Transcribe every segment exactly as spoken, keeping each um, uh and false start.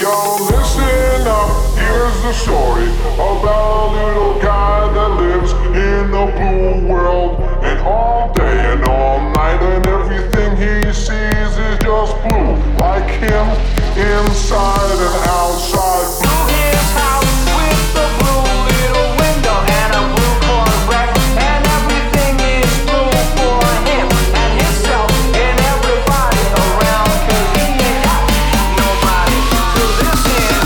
Yo, listen up, here's the story about a little guy that lives in a blue world. And all day and all night and everything he sees is just blue. Like him, inside and outside. Blue his house with the blue little window and a blue Corvette. And everything is blue for him and himself and everybody around. Cause he ain't got nobody to listen.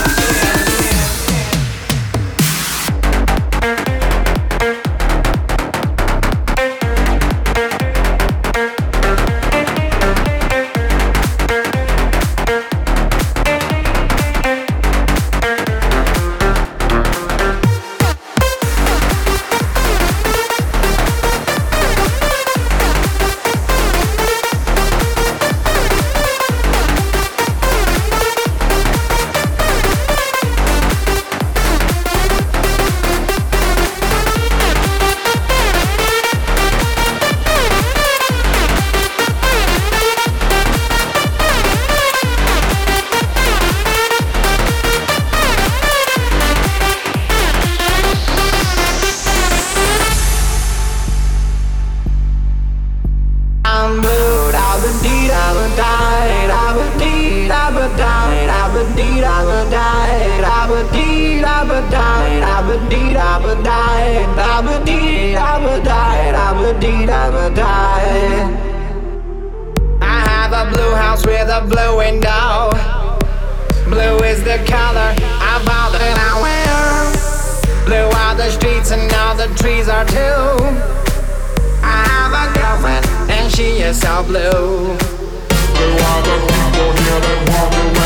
I'm blue, I would need, I would die, I would need, I would die, I would need, I would die, I would need, I would die, I would need, I would die, I would need, I would die, I would need, I would die. I have a blue house with a blue window. Blue is the color of all that I wear. Blue are the streets and all the trees are too. I have a girlfriend and she is so blue. Blue are the people here that walk around.